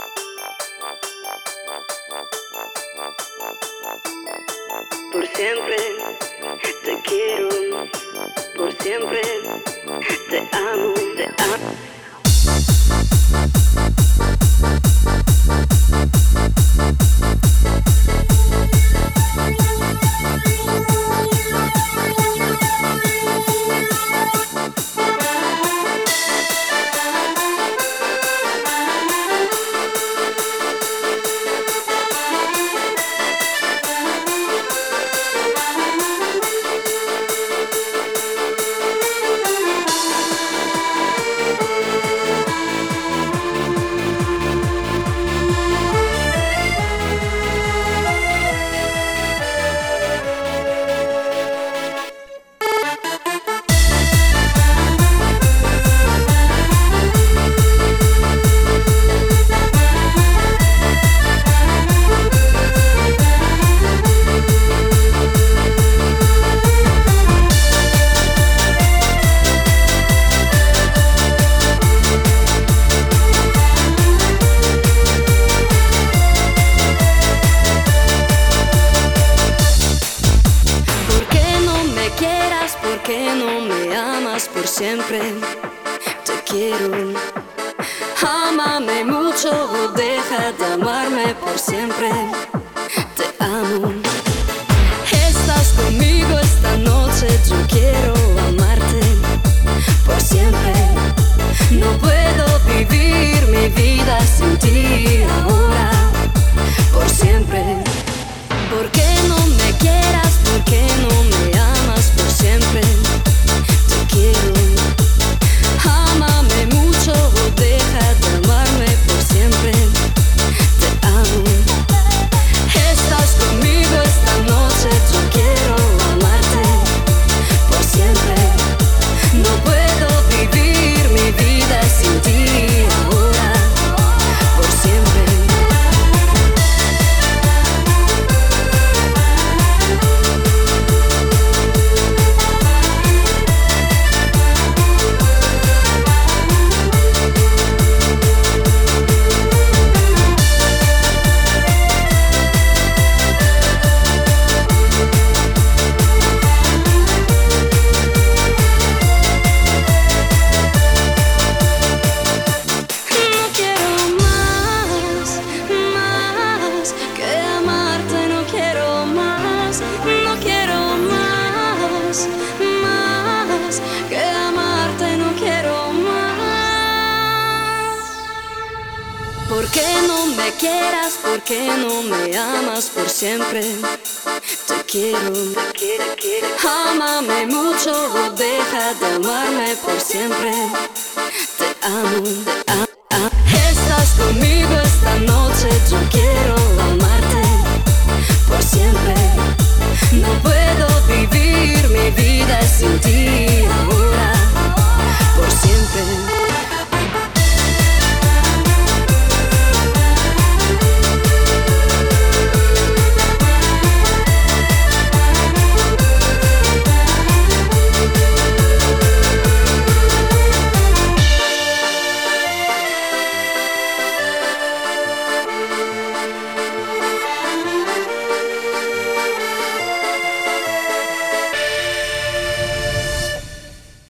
Por siempre te quiero, por siempre te amo, te amo. ¿Por qué no me amas por siempre? Te quiero. Ámame mucho o deja de amarme por siempre. Te amo. Estás conmigo esta noche, yo quiero amarte por siempre. No puedo vivir mi vida sin ti ahora, por siempre. ¿Por qué no me quieras? ¿Por qué no me amas por siempre? Te quiero. Ámame mucho o deja de amarme por siempre. Te amo. Estás conmigo esta noche, yo quiero amarte por siempre. No puedo vivir mi vida sin ti ahora, por siempre. ¿Por qué no me quieras? ¿Por qué no me amas por siempre? Te quiero, te quiero. Ámame mucho o deja de amarme por siempre. Te amo, te amo. Estás conmigo esta noche, yo quiero amarte por siempre. No puedo vivir mi vida sin ti ahora, por siempre.